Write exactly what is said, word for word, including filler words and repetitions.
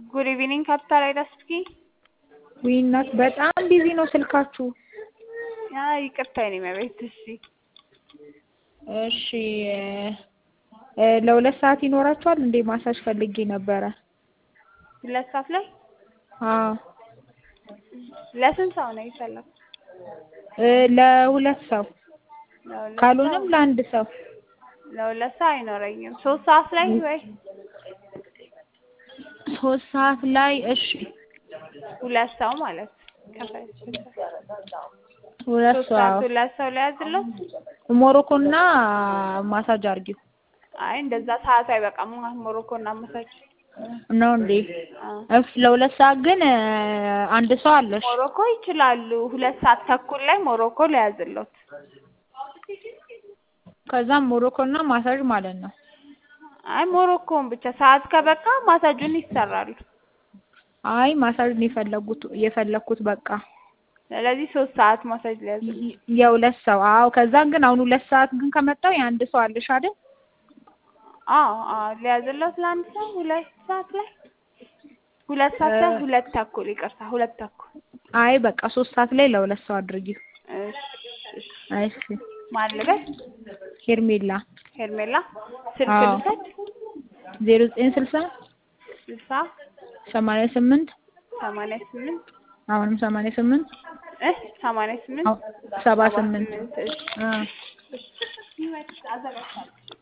ጉድ ኢቭኒንግ ካፒታል አይደስኪ ዊናት በጣም ቢዚ ነው ስልካችሁ። ያ ይቅርታ የኔ መቤት እሺ እሺ ለሁለት ሰዓት ይኖራችኋል እንዴ? ማሳጅ ፈልጌ ነበረ። ሁለት ሰዓት ላይ? አዎ ለስንት ሰው ነው የፈለኩት? ለሁለት ሰው ካልሆነም ለአንድ ሰው። ለሁለት ሰው አይኖረኝም። ሶስት ሰዓት ላይ ወይ? ሶስት ሰዓት ላይ እሺ። ሁለት ሰው ማለት ከፈል ሁለት ሰው ሁለት ሰው ላይ ያዝለው ሞሮኮና ማሳጅ አርጊው። አይ እንደዛ ሰዓት አይበቃም። ሞሮኮና ማሳጅ ነው እንዴ? እፍ ለሁለት ሰዓት ግን አንድ ሰው አለሽ? ሞሮኮ ይችላሉ። ሁለት ሰዓት ተኩል ላይ ሞሮኮ ለያዝልዎት። ከዛም ሞሮኮና ማሳጅ ማለት ነው። አይ ሞሮኮን ብቻ ሰዓት ከበቃ ማሳጁን ይሰራሉ። አይ ማሳጅ ነው የፈለጉት የፈለኩት በቃ። ስለዚህ ሶስት ሰዓት ማሳጅ ለያዝልዎት። የሁለት ሰው አዎ። ከዛን ግን አሁን ሁለት ሰዓት ግን ከመጣው የአንድ ሰው አለሽ አይደል? አዎ አዎ ለያዝልዎት ለአንድ ሰው ሁለት ሰዓት ላይ ሁለት ሰዓት ላይ ሁለት ተኩል ይቅርታ ሁለት ተኩል። አይ በቃ ሶስት ሰዓት ላይ ለሁለት ሰው አድርጊው። እሺ እሺ ማን ልበል? ሄርሜላ። ሄርሜላ ስልክ ልውሰድ? ዜሮ ዘጠኝ ስልሳ ስልሳ ሰማንያ ስምንት ሰማንያ ስምንት አሁንም ሰማንያ ስምንት እ ሰማንያ ስምንት ሰባ ስምንት እሺ አዘጋጅቻለሁ።